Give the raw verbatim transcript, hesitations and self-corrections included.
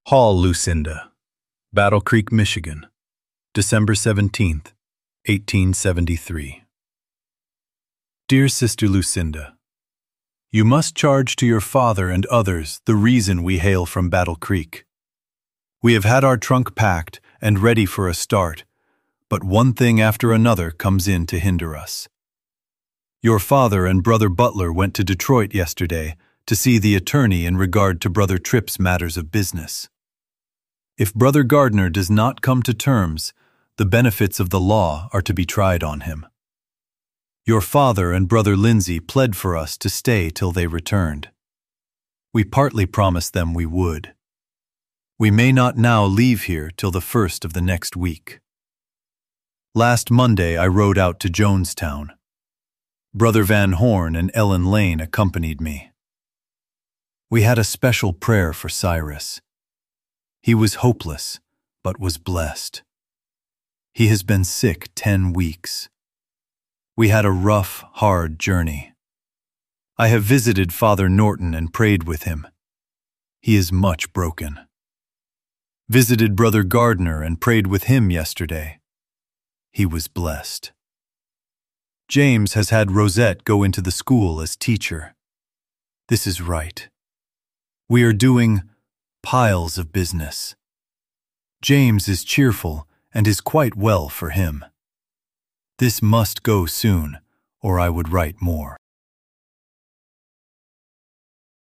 Hall, Lucinda, Battle Creek, Michigan, December seventeenth, eighteen seventy-three. Dear Sister Lucinda, you must charge to your father and others the reason we hail from Battle Creek. We have had our trunk packed and ready for a start, but one thing after another comes in to hinder us. Your father and Brother Butler went to Detroit yesterday to see the attorney in regard to Brother Tripp's matters of business. If Brother Gardner does not come to terms, the benefits of the law are to be tried on him. Your father and Brother Lindsay pled for us to stay till they returned. We partly promised them we would. We may not now leave here till the first of the next week. Last Monday I rode out to Jonestown. Brother Van Horn and Ellen Lane accompanied me. We had a special prayer for Cyrus. He was hopeless, but was blessed. He has been sick ten weeks. We had a rough, hard journey. I have visited Father Norton and prayed with him. He is much broken. Visited Brother Gardner and prayed with him yesterday. He was blessed. James has had Rosette go into the school as teacher. This is right. We are doing piles of business. James is cheerful and is quite well for him. This must go soon, or I would write more.